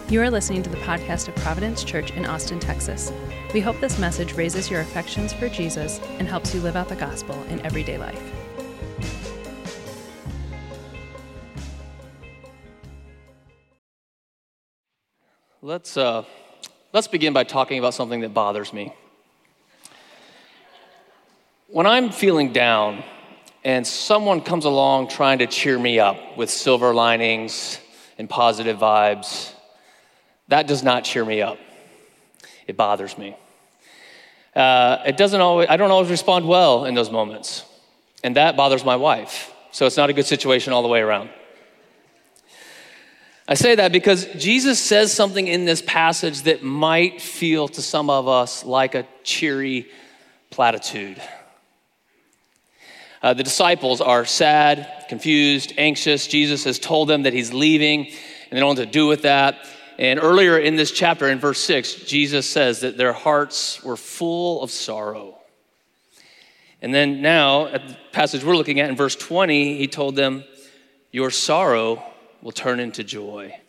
You are listening to the podcast of Providence Church in Austin, Texas. We hope this message raises your affections for Jesus and helps you live out the gospel in everyday life. Let's begin by talking about something that bothers me. When I'm feeling down and someone comes along trying to cheer me up with silver linings and positive vibes, that does not cheer me up. It bothers me. I don't always respond well in those moments, and that bothers my wife. So it's not a good situation all the way around. I say that because Jesus says something in this passage that might feel to some of us like a cheery platitude. The disciples are sad, confused, anxious. Jesus has told them that he's leaving, and they don't know what to do with that. And earlier in this chapter, in verse 6, Jesus says that their hearts were full of sorrow. And then now, at the passage we're looking at in verse 20, he told them, your sorrow will turn into joy.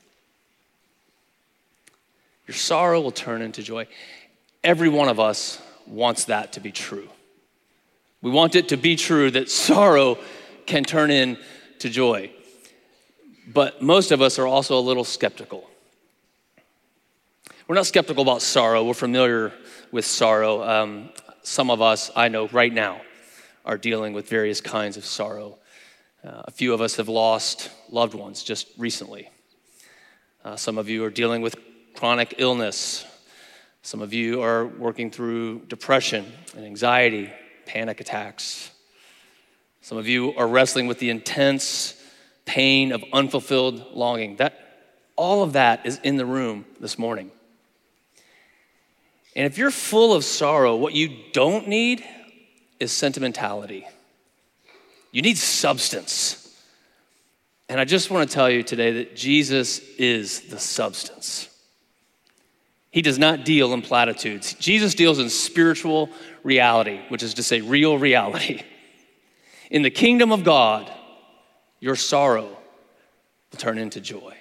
Your sorrow will turn into joy. Every one of us wants that to be true. We want it to be true that sorrow can turn into joy. But most of us are also a little skeptical. We're not skeptical about sorrow. We're familiar with sorrow. Some of us, I know right now, are dealing with various kinds of sorrow. A few of us have lost loved ones just recently. Some of you are dealing with chronic illness. Some of you are working through depression and anxiety, panic attacks. Some of you are wrestling with the intense pain of unfulfilled longing. All of that is in the room this morning. And if you're full of sorrow, what you don't need is sentimentality. You need substance. And I just want to tell you today that Jesus is the substance. He does not deal in platitudes. Jesus deals in spiritual reality, which is to say real reality. In the kingdom of God, your sorrow will turn into joy.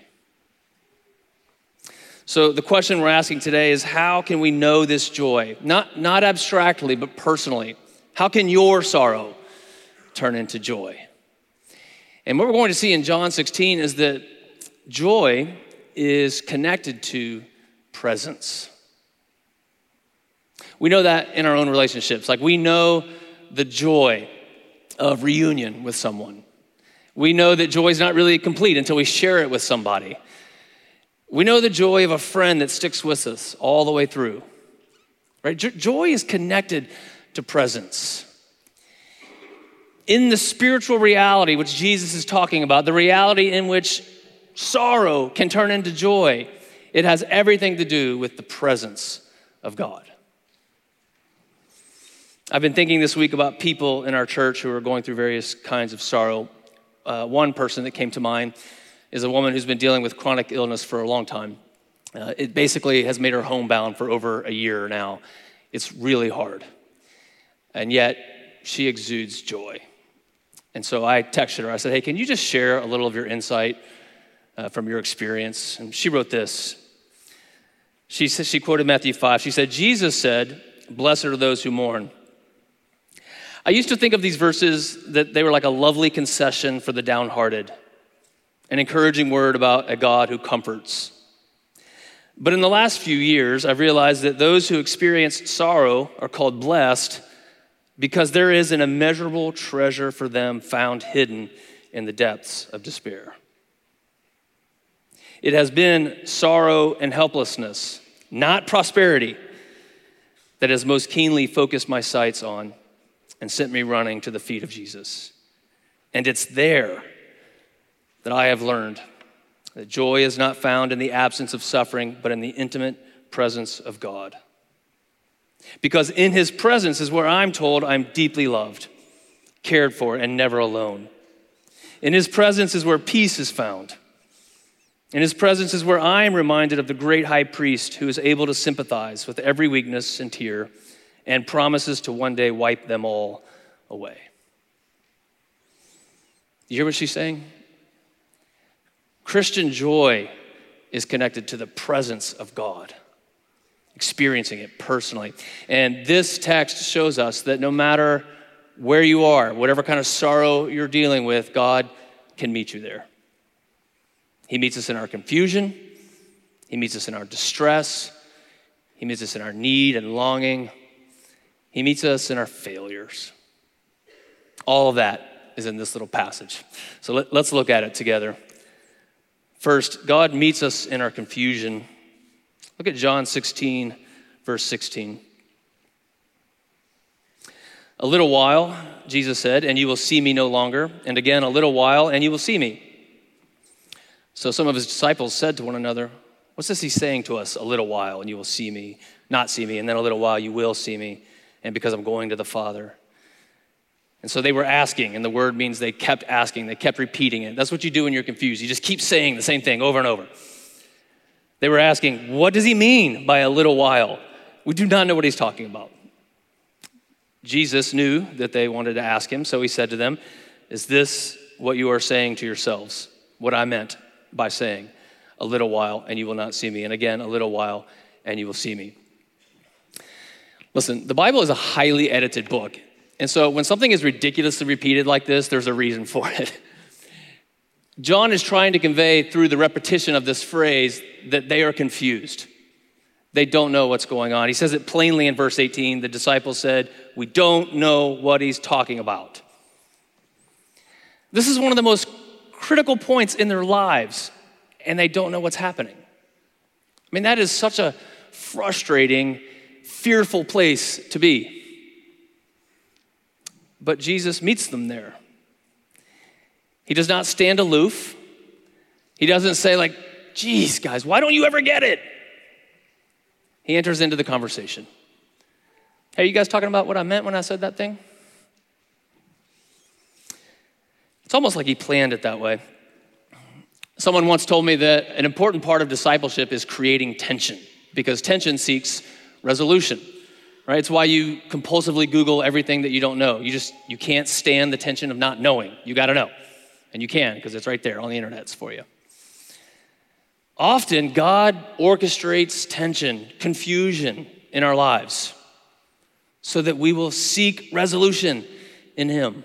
So the question we're asking today is, how can we know this joy? Not abstractly, but personally. How can your sorrow turn into joy? And what we're going to see in John 16 is that joy is connected to presence. We know that in our own relationships. Like, we know the joy of reunion with someone. We know that joy is not really complete until we share it with somebody. We know the joy of a friend that sticks with us all the way through, right? Joy is connected to presence. In the spiritual reality which Jesus is talking about, the reality in which sorrow can turn into joy, it has everything to do with the presence of God. I've been thinking this week about people in our church who are going through various kinds of sorrow. One person that came to mind is a woman who's been dealing with chronic illness for a long time. It basically has made her homebound for over a year now. It's really hard. And yet, she exudes joy. And so I texted her. I said, hey, can you just share a little of your insight from your experience? And she wrote this. She quoted Matthew 5. She said, Jesus said, blessed are those who mourn. I used to think of these verses that they were like a lovely concession for the downhearted, an encouraging word about a God who comforts. But in the last few years, I've realized that those who experience sorrow are called blessed because there is an immeasurable treasure for them found hidden in the depths of despair. It has been sorrow and helplessness, not prosperity, that has most keenly focused my sights on and sent me running to the feet of Jesus. And it's there that I have learned that joy is not found in the absence of suffering, but in the intimate presence of God. Because in his presence is where I'm told I'm deeply loved, cared for, and never alone. In his presence is where peace is found. In his presence is where I am reminded of the great high priest who is able to sympathize with every weakness and tear and promises to one day wipe them all away. You hear what she's saying? Christian joy is connected to the presence of God, experiencing it personally. And this text shows us that no matter where you are, whatever kind of sorrow you're dealing with, God can meet you there. He meets us in our confusion. He meets us in our distress. He meets us in our need and longing. He meets us in our failures. All of that is in this little passage. So let's look at it together. First, God meets us in our confusion. Look at John 16, verse 16. A little while, Jesus said, and you will see me no longer. And again, a little while, and you will see me. So some of his disciples said to one another, what's this he's saying to us? A little while, and you will see me, not see me. And then a little while, you will see me. And because I'm going to the Father. And so they were asking, and the word means they kept asking, they kept repeating it. That's what you do when you're confused. You just keep saying the same thing over and over. They were asking, what does he mean by a little while? We do not know what he's talking about. Jesus knew that they wanted to ask him, so he said to them, is this what you are saying to yourselves? What I meant by saying, a little while and you will not see me, and again, a little while and you will see me. Listen, the Bible is a highly edited book. And so when something is ridiculously repeated like this, there's a reason for it. John is trying to convey through the repetition of this phrase that they are confused. They don't know what's going on. He says it plainly in verse 18. The disciples said, we don't know what he's talking about. This is one of the most critical points in their lives, and they don't know what's happening. I mean, that is such a frustrating, fearful place to be. But Jesus meets them there. He does not stand aloof. He doesn't say like, geez, guys, why don't you ever get it? He enters into the conversation. Hey, you guys talking about what I meant when I said that thing? It's almost like he planned it that way. Someone once told me that an important part of discipleship is creating tension, because tension seeks resolution. Right? It's why you compulsively Google everything that you don't know. You can't stand the tension of not knowing. You got to know. And you can, because it's right there on the internet. It's for you. Often, God orchestrates tension, confusion in our lives so that we will seek resolution in him.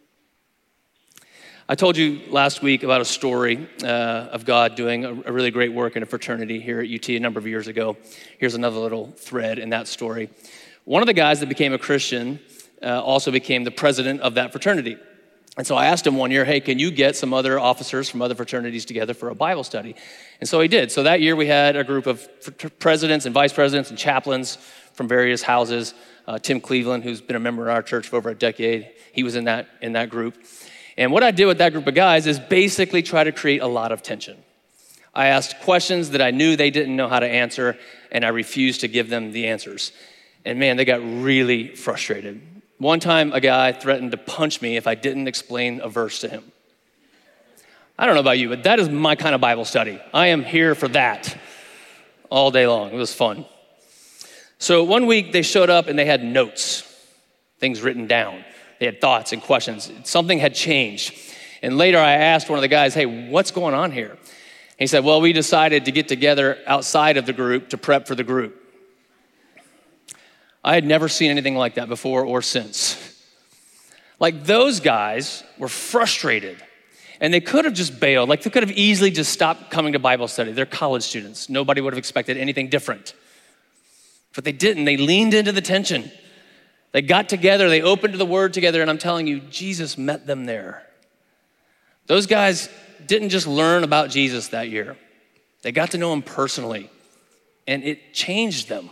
I told you last week about a story of God doing a really great work in a fraternity here at UT a number of years ago. Here's another little thread in that story. One of the guys that became a Christian also became the president of that fraternity. And so I asked him one year, hey, can you get some other officers from other fraternities together for a Bible study? And so he did. So that year we had a group of presidents and vice presidents and chaplains from various houses. Tim Cleveland, who's been a member of our church for over a decade, he was in that group. And what I did with that group of guys is basically try to create a lot of tension. I asked questions that I knew they didn't know how to answer, and I refused to give them the answers. And man, they got really frustrated. One time, a guy threatened to punch me if I didn't explain a verse to him. I don't know about you, but that is my kind of Bible study. I am here for that all day long. It was fun. So one week, they showed up and they had notes, things written down. They had thoughts and questions. Something had changed. And later, I asked one of the guys, hey, what's going on here? And he said, well, we decided to get together outside of the group to prep for the group. I had never seen anything like that before or since. Like, those guys were frustrated, and they could have just bailed. Like, they could have easily just stopped coming to Bible study. They're college students. Nobody would have expected anything different. But they didn't. They leaned into the tension. They got together. They opened the Word together, and I'm telling you, Jesus met them there. Those guys didn't just learn about Jesus that year. They got to know him personally, and it changed them.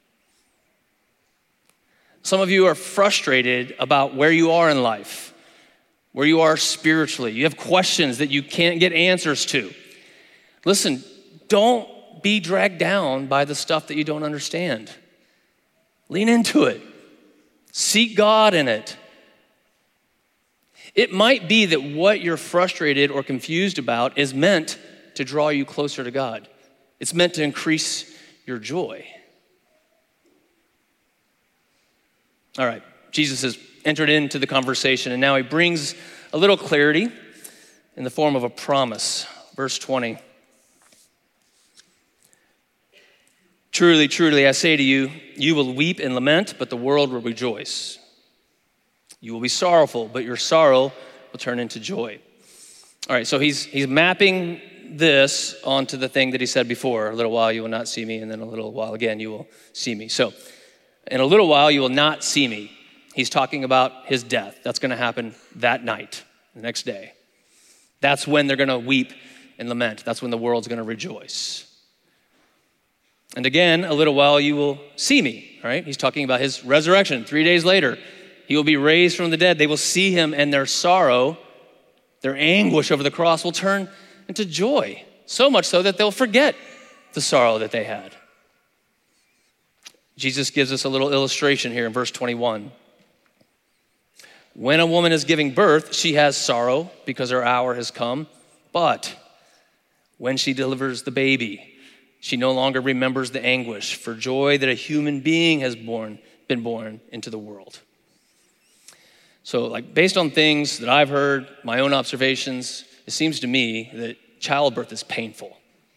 Some of you are frustrated about where you are in life, where you are spiritually. You have questions that you can't get answers to. Listen, don't be dragged down by the stuff that you don't understand. Lean into it. Seek God in it. It might be that what you're frustrated or confused about is meant to draw you closer to God. It's meant to increase your joy. All right, Jesus has entered into the conversation, and now he brings a little clarity in the form of a promise. Verse 20. Truly, truly, I say to you, you will weep and lament, but the world will rejoice. You will be sorrowful, but your sorrow will turn into joy. All right, so he's mapping this onto the thing that he said before. A little while you will not see me, and then a little while again you will see me. So in a little while you will not see me. He's talking about his death. That's going to happen that night, the next day. That's when they're going to weep and lament. That's when the world's going to rejoice. And again, a little while you will see me, right? He's talking about his resurrection. 3 days later, he will be raised from the dead. They will see him, and their sorrow, their anguish over the cross will turn into joy. So much so that they'll forget the sorrow that they had. Jesus gives us a little illustration here in verse 21. When a woman is giving birth, she has sorrow because her hour has come. But when she delivers the baby, she no longer remembers the anguish for joy that a human being has been born into the world. So, based on things that I've heard, my own observations, it seems to me that childbirth is painful.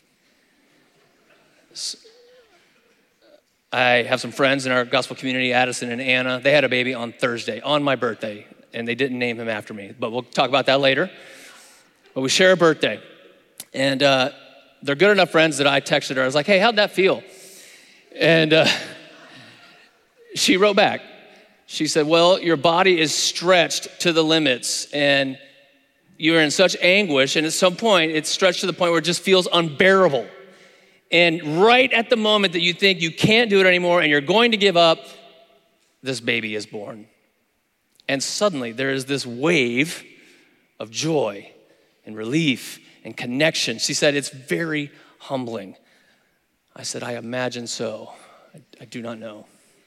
I have some friends in our gospel community, Addison and Anna. They had a baby on Thursday, on my birthday, and they didn't name him after me. But we'll talk about that later. But we share a birthday. And they're good enough friends that I texted her. I was like, hey, how'd that feel? And she wrote back. She said, well, your body is stretched to the limits, and you're in such anguish, and at some point, it's stretched to the point where it just feels unbearable. And right at the moment that you think you can't do it anymore and you're going to give up, this baby is born. And suddenly, there is this wave of joy and relief and connection. She said, it's very humbling. I said, I imagine so. I do not know.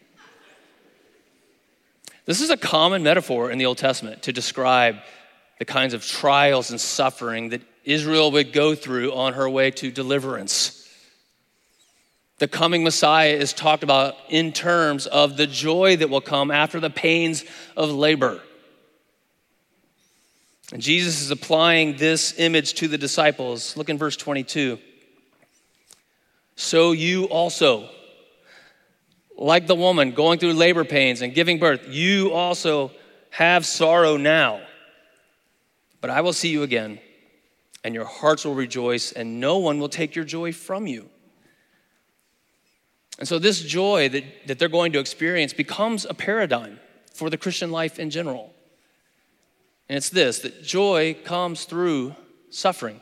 This is a common metaphor in the Old Testament to describe the kinds of trials and suffering that Israel would go through on her way to deliverance. The coming Messiah is talked about in terms of the joy that will come after the pains of labor. And Jesus is applying this image to the disciples. Look in verse 22. So you also, like the woman going through labor pains and giving birth, you also have sorrow now. But I will see you again, and your hearts will rejoice, and no one will take your joy from you. And so this joy that they're going to experience becomes a paradigm for the Christian life in general. And it's this, that joy comes through suffering.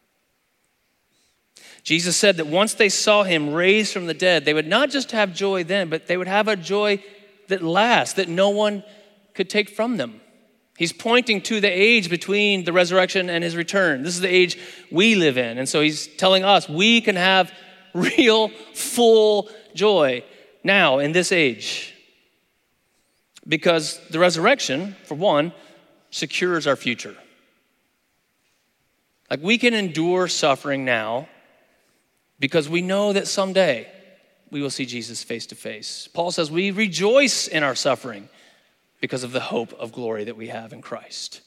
Jesus said that once they saw him raised from the dead, they would not just have joy then, but they would have a joy that lasts, that no one could take from them. He's pointing to the age between the resurrection and his return. This is the age we live in. And so he's telling us we can have real, full joy now in this age. Because the resurrection, for one, secures our future. We can endure suffering now because we know that someday we will see Jesus face to face. Paul says we rejoice in our suffering because of the hope of glory that we have in Christ.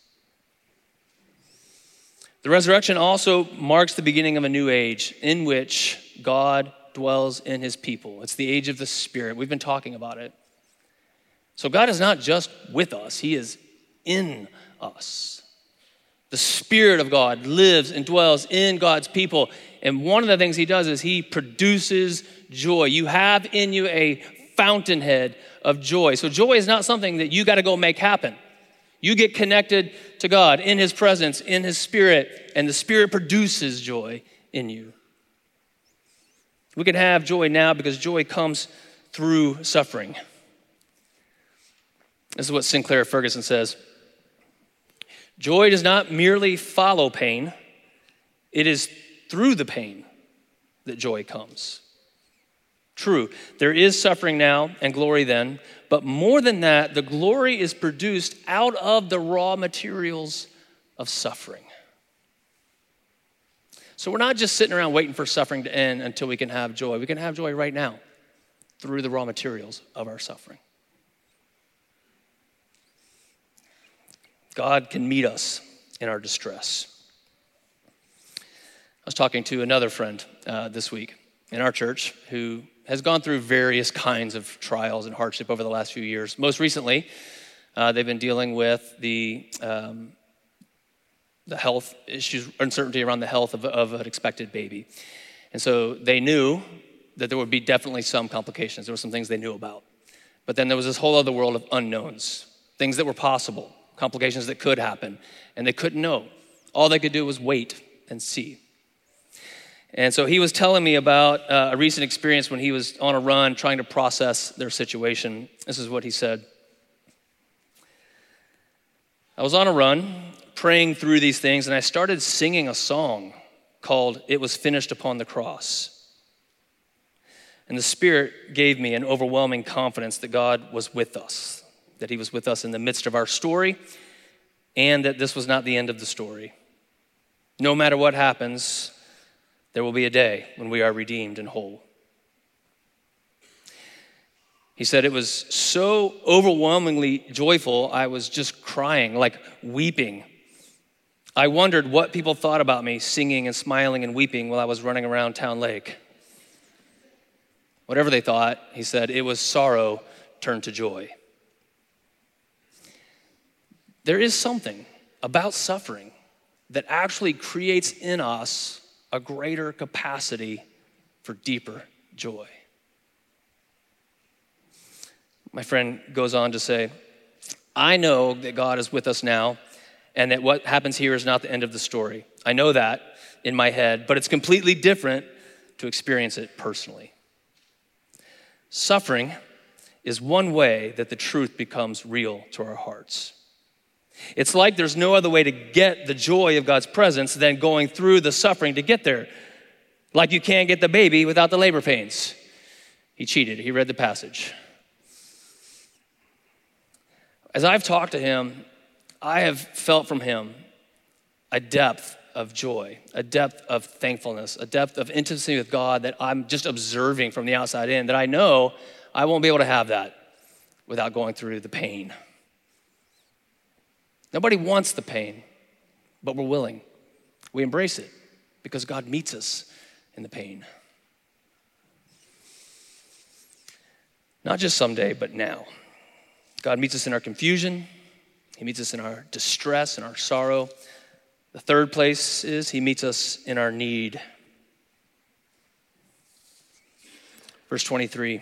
The resurrection also marks the beginning of a new age in which God dwells in his people. It's the age of the Spirit. We've been talking about it. So God is not just with us, he is in us. The Spirit of God lives and dwells in God's people. And one of the things he does is he produces joy. You have in you a fountainhead of joy. So joy is not something that you got to go make happen. You get connected to God in his presence, in his Spirit, and the Spirit produces joy in you. We can have joy now because joy comes through suffering. This is what Sinclair Ferguson says. Joy does not merely follow pain. It is through the pain that joy comes. True, there is suffering now and glory then, but more than that, the glory is produced out of the raw materials of suffering. So we're not just sitting around waiting for suffering to end until we can have joy. We can have joy right now through the raw materials of our suffering. God can meet us in our distress. I was talking to another friend this week in our church who has gone through various kinds of trials and hardship over the last few years. Most recently, they've been dealing with the health issues, uncertainty around the health of an expected baby. And so they knew that there would be definitely some complications. There were some things they knew about. But then there was this whole other world of unknowns, things that were possible, complications that could happen, and they couldn't know. All they could do was wait and see. And so he was telling me about a recent experience when he was on a run trying to process their situation. This is what he said. I was on a run praying through these things, and I started singing a song called "It Was Finished Upon the Cross." And the Spirit gave me an overwhelming confidence that God was with us, that he was with us in the midst of our story, and that this was not the end of the story. No matter what happens, there will be a day when we are redeemed and whole. He said it was so overwhelmingly joyful, I was just crying, like weeping. I wondered what people thought about me singing and smiling and weeping while I was running around Town Lake. Whatever they thought, he said, it was sorrow turned to joy. There is something about suffering that actually creates in us a greater capacity for deeper joy. My friend goes on to say, I know that God is with us now and that what happens here is not the end of the story. I know that in my head, but it's completely different to experience it personally. Suffering is one way that the truth becomes real to our hearts. It's like there's no other way to get the joy of God's presence than going through the suffering to get there. Like you can't get the baby without the labor pains. He cheated. He read the passage. As I've talked to him, I have felt from him a depth of joy, a depth of thankfulness, a depth of intimacy with God that I'm just observing from the outside in, that I know I won't be able to have that without going through the pain. Nobody wants the pain, but we're willing. We embrace it because God meets us in the pain. Not just someday, but now. God meets us in our confusion. He meets us in our distress and our sorrow. The third place is he meets us in our need. Verse 23.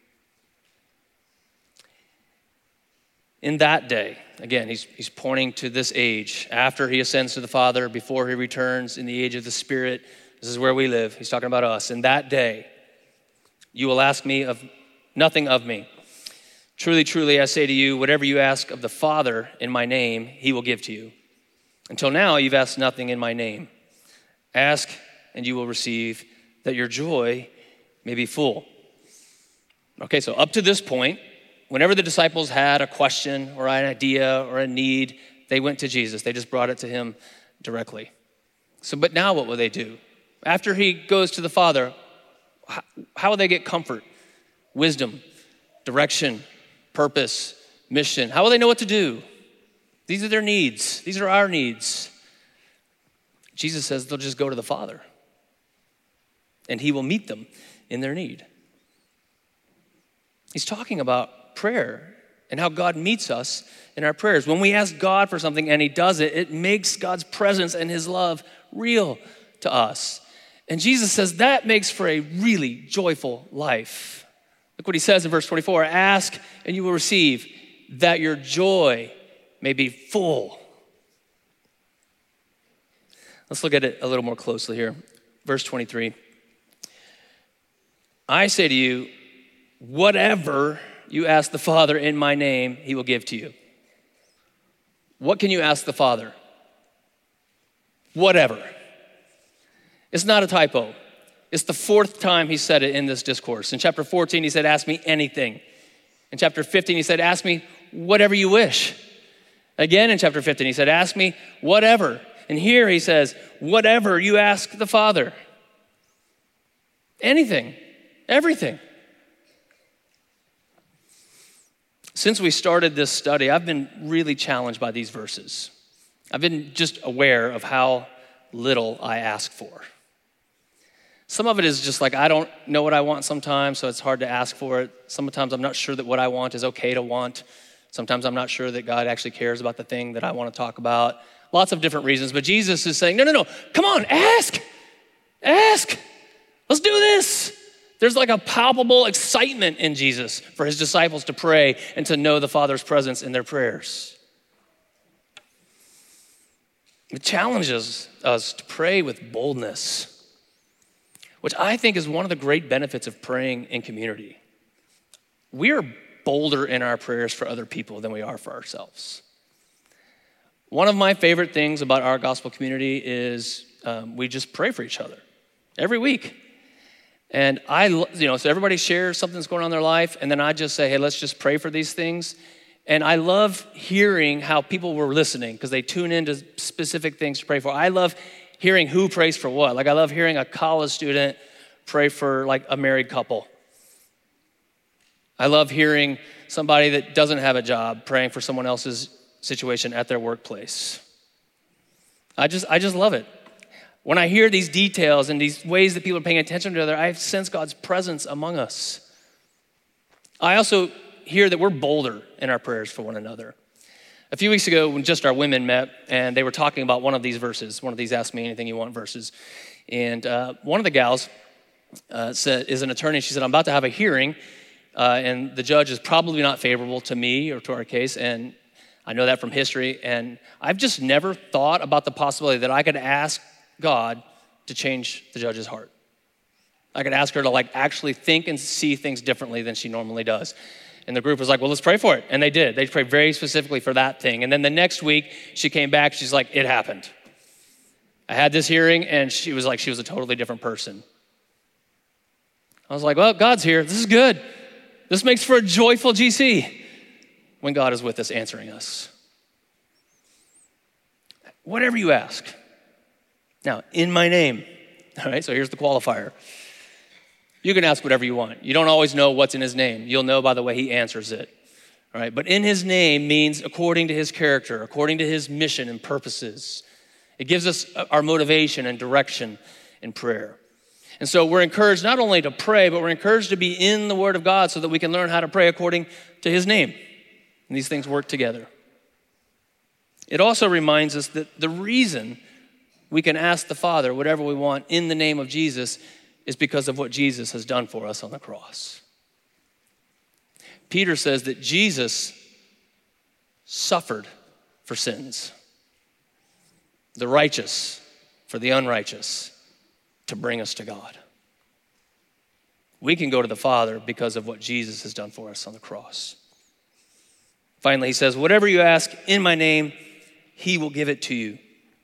In that day, again, he's pointing to this age, after he ascends to the Father, before he returns in the age of the Spirit. This is where we live. He's talking about us. In that day, you will ask me of nothing of me. Truly, truly, I say to you, whatever you ask of the Father in my name, he will give to you. Until now, you've asked nothing in my name. Ask, and you will receive, that your joy may be full. Okay, so up to this point, whenever the disciples had a question or an idea or a need, they went to Jesus. They just brought it to him directly. So, but now what will they do? After he goes to the Father, how will they get comfort, wisdom, direction, purpose, mission? How will they know what to do? These are their needs. These are our needs. Jesus says they'll just go to the Father, and he will meet them in their need. He's talking about prayer and how God meets us in our prayers. When we ask God for something and he does it, it makes God's presence and his love real to us. And Jesus says that makes for a really joyful life. Look what he says in verse 24, ask and you will receive, that your joy may be full. Let's look at it a little more closely here. Verse 23. I say to you, whatever you ask the Father in my name, he will give to you. What can you ask the Father? Whatever. It's not a typo. It's the fourth time he said it in this discourse. In chapter 14, he said, ask me anything. In chapter 15, he said, ask me whatever you wish. Again, in chapter 15, he said, ask me whatever. And here he says, whatever you ask the Father. Anything, everything. Since we started this study, I've been really challenged by these verses. I've been just aware of how little I ask for. Some of it is just like, I don't know what I want sometimes, so it's hard to ask for it. Sometimes I'm not sure that what I want is okay to want. Sometimes I'm not sure that God actually cares about the thing that I want to talk about. Lots of different reasons, but Jesus is saying, no, come on, ask. Let's do this. There's like a palpable excitement in Jesus for his disciples to pray and to know the Father's presence in their prayers. It challenges us to pray with boldness, which I think is one of the great benefits of praying in community. We are bolder in our prayers for other people than we are for ourselves. One of my favorite things about our gospel community is we just pray for each other every week. And so everybody shares something that's going on in their life, and then I just say, hey, let's just pray for these things. And I love hearing how people were listening because they tune into specific things to pray for. I love hearing who prays for what. Like I love hearing a college student pray for like a married couple. I love hearing somebody that doesn't have a job praying for someone else's situation at their workplace. I just love it. When I hear these details and these ways that people are paying attention to each other, I sense God's presence among us. I also hear that we're bolder in our prayers for one another. A few weeks ago, when just our women met, and they were talking about one of these verses, one of these Ask Me Anything You Want verses, and one of the gals is an attorney. She said, I'm about to have a hearing, and the judge is probably not favorable to me or to our case, and I know that from history, and I've just never thought about the possibility that I could ask God to change the judge's heart. I could ask her to like actually think and see things differently than she normally does. And the group was like, well, let's pray for it. And they did. They prayed very specifically for that thing. And then the next week, she came back. She's like, it happened. I had this hearing, and she was a totally different person. I was like, well, God's here. This is good. This makes for a joyful GC when God is with us, answering us. Whatever you ask. Now, in my name. All right, so here's the qualifier. You can ask whatever you want. You don't always know what's in his name. You'll know by the way he answers it. All right, but in his name means according to his character, according to his mission and purposes. It gives us our motivation and direction in prayer. And so we're encouraged not only to pray, but we're encouraged to be in the Word of God so that we can learn how to pray according to his name. And these things work together. It also reminds us that the reason we can ask the Father whatever we want in the name of Jesus is because of what Jesus has done for us on the cross. Peter says that Jesus suffered for sins, the righteous for the unrighteous, to bring us to God. We can go to the Father because of what Jesus has done for us on the cross. Finally, he says, whatever you ask in my name, he will give it to you.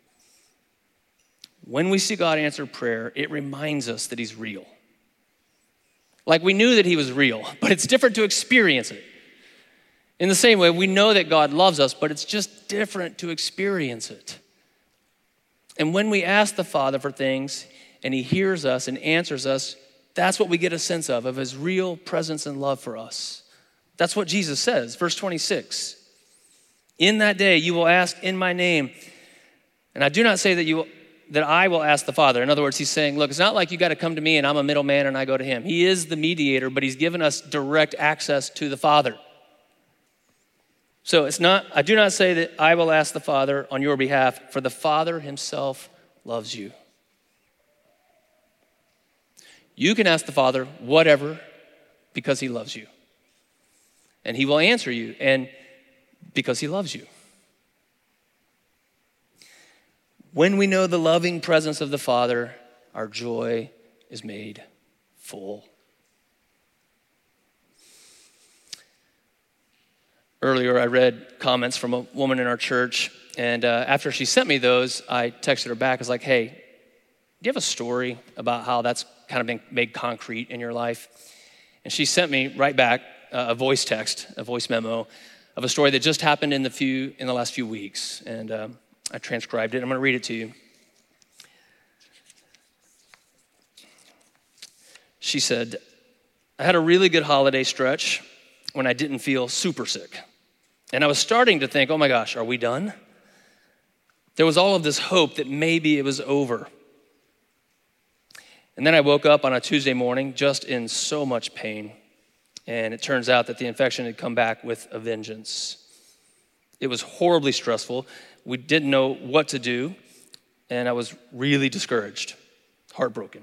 When we see God answer prayer, it reminds us that he's real. Like we knew that he was real, but it's different to experience it. In the same way, we know that God loves us, but it's just different to experience it. And when we ask the Father for things and he hears us and answers us, that's what we get a sense of his real presence and love for us. That's what Jesus says, verse 26. In that day you will ask in my name, and I do not say that I will ask the Father. In other words, he's saying, look, it's not like you got to come to me and I'm a middleman and I go to him. He is the mediator, but he's given us direct access to the Father. So I do not say that I will ask the Father on your behalf, for the Father himself loves you. You can ask the Father whatever because he loves you. And he will answer you, and because he loves you. When we know the loving presence of the Father, our joy is made full. Earlier, I read comments from a woman in our church, and after she sent me those, I texted her back. I was like, hey, do you have a story about how that's kind of been made concrete in your life? And she sent me right back a voice text, a voice memo of a story that just happened in the last few weeks. And I transcribed it. I'm going to read it to you. She said, I had a really good holiday stretch when I didn't feel super sick. And I was starting to think, oh my gosh, are we done? There was all of this hope that maybe it was over. And then I woke up on a Tuesday morning just in so much pain. And it turns out that the infection had come back with a vengeance. It was horribly stressful. We didn't know what to do. And I was really discouraged, heartbroken.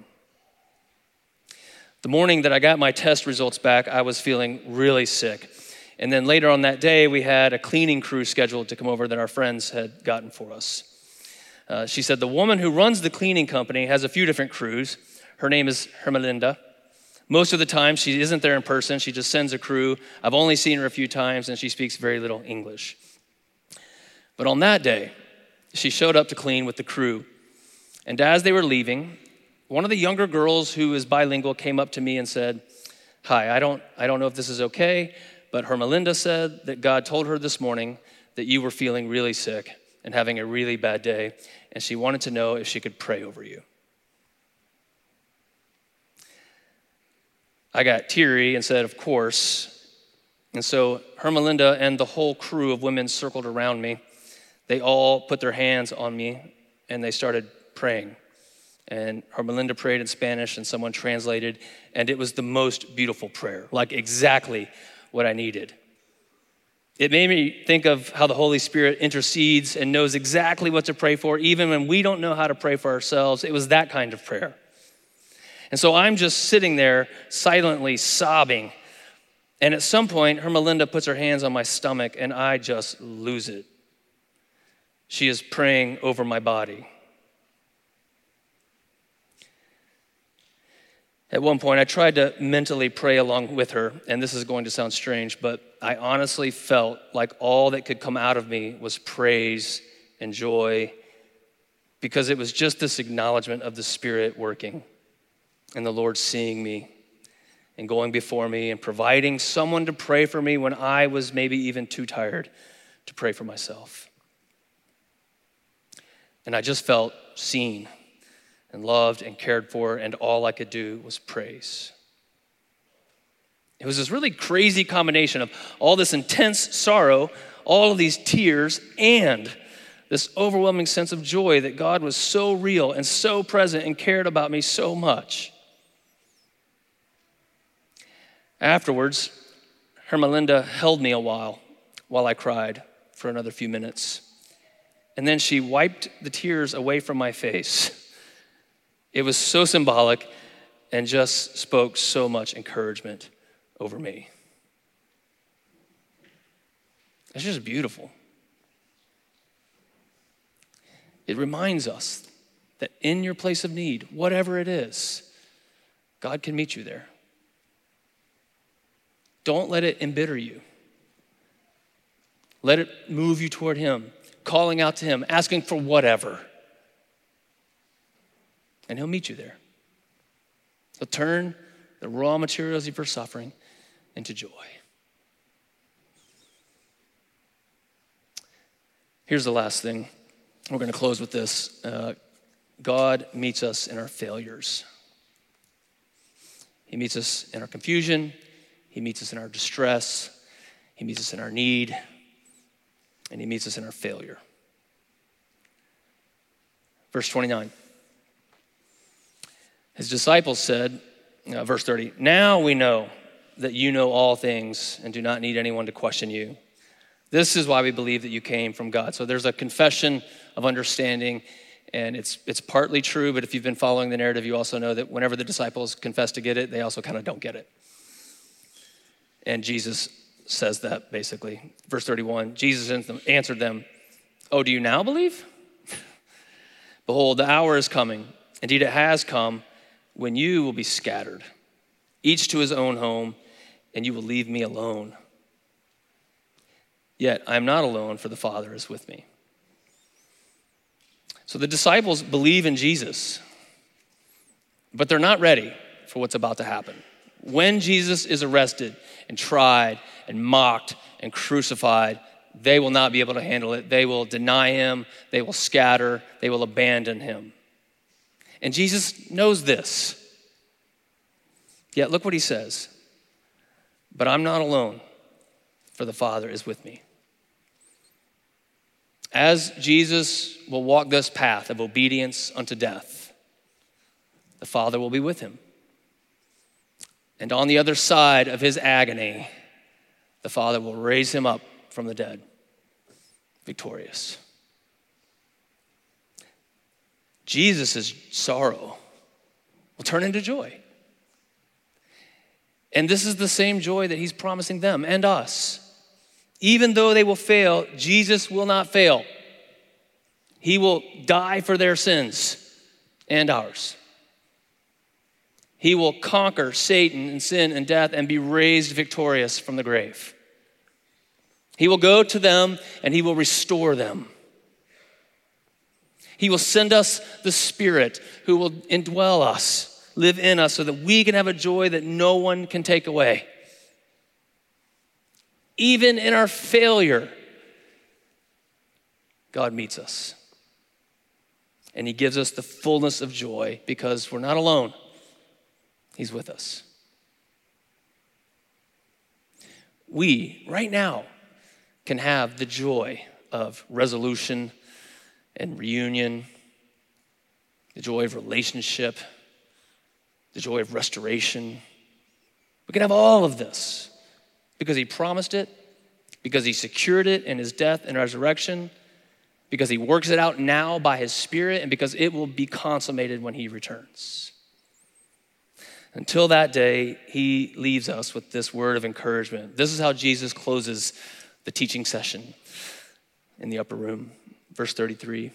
The morning that I got my test results back, I was feeling really sick. And then later on that day, we had a cleaning crew scheduled to come over that our friends had gotten for us. She said, the woman who runs the cleaning company has a few different crews. Her name is Hermelinda. Most of the time, she isn't there in person. She just sends a crew. I've only seen her a few times, and she speaks very little English. But on that day, she showed up to clean with the crew. And as they were leaving, one of the younger girls who is bilingual came up to me and said, hi, I don't know if this is okay, but Hermelinda said that God told her this morning that you were feeling really sick and having a really bad day, and she wanted to know if she could pray over you. I got teary and said, of course. And so Hermelinda and the whole crew of women circled around me. They all put their hands on me and they started praying. And Hermelinda prayed in Spanish and someone translated, and it was the most beautiful prayer, like exactly what I needed. It made me think of how the Holy Spirit intercedes and knows exactly what to pray for, even when we don't know how to pray for ourselves. It was that kind of prayer. And so I'm just sitting there silently sobbing. And at some point, Hermelinda puts her hands on my stomach and I just lose it. She is praying over my body. At one point, I tried to mentally pray along with her, and this is going to sound strange, but I honestly felt like all that could come out of me was praise and joy, because it was just this acknowledgement of the Spirit working and the Lord seeing me and going before me and providing someone to pray for me when I was maybe even too tired to pray for myself. And I just felt seen and loved and cared for, and all I could do was praise. It was this really crazy combination of all this intense sorrow, all of these tears, and this overwhelming sense of joy that God was so real and so present and cared about me so much. Afterwards, Hermelinda held me a while I cried for another few minutes. And then she wiped the tears away from my face. It was so symbolic and just spoke so much encouragement over me. It's just beautiful. It reminds us that in your place of need, whatever it is, God can meet you there. Don't let it embitter you. Let it move you toward Him, calling out to Him, asking for whatever. And He'll meet you there. He'll turn the raw materials of your suffering into joy. Here's the last thing. We're going to close with this. God meets us in our failures. He meets us in our confusion. He meets us in our distress. He meets us in our need. And He meets us in our failure. Verse 29. His disciples said, verse 30, now we know that you know all things and do not need anyone to question you. This is why we believe that you came from God. So there's a confession of understanding, and it's partly true, but if you've been following the narrative, you also know that whenever the disciples confess to get it, they also kind of don't get it. And Jesus says that basically. Verse 31, Jesus answered them, oh, do you now believe? Behold, the hour is coming. Indeed, it has come when you will be scattered, each to his own home, and you will leave me alone. Yet I am not alone, for the Father is with me. So the disciples believe in Jesus, but they're not ready for what's about to happen. When Jesus is arrested and tried and mocked and crucified, they will not be able to handle it. They will deny him. They will scatter. They will abandon him. And Jesus knows this. Yet look what he says. But I'm not alone, for the Father is with me. As Jesus will walk this path of obedience unto death, the Father will be with him. And on the other side of his agony, the Father will raise him up from the dead, victorious. Jesus' sorrow will turn into joy. And this is the same joy that he's promising them and us. Even though they will fail, Jesus will not fail. He will die for their sins and ours. He will conquer Satan and sin and death and be raised victorious from the grave. He will go to them and he will restore them. He will send us the Spirit who will indwell us, live in us, so that we can have a joy that no one can take away. Even in our failure, God meets us. And he gives us the fullness of joy because we're not alone. He's with us. We, right now, can have the joy of resolution and reunion, the joy of relationship, the joy of restoration. We can have all of this because he promised it, because he secured it in his death and resurrection, because he works it out now by his Spirit, and because it will be consummated when he returns. Until that day, he leaves us with this word of encouragement. This is how Jesus closes the teaching session in the upper room. Verse 33.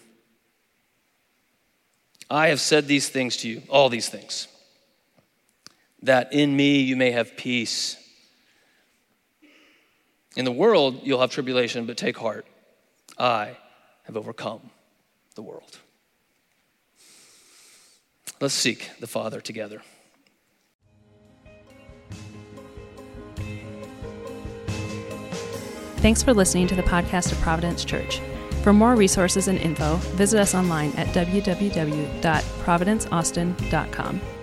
I have said these things to you, all these things, that in me you may have peace. In the world you'll have tribulation, but take heart. I have overcome the world. Let's seek the Father together. Thanks for listening to the podcast of Providence Church. For more resources and info, visit us online at www.providenceaustin.com.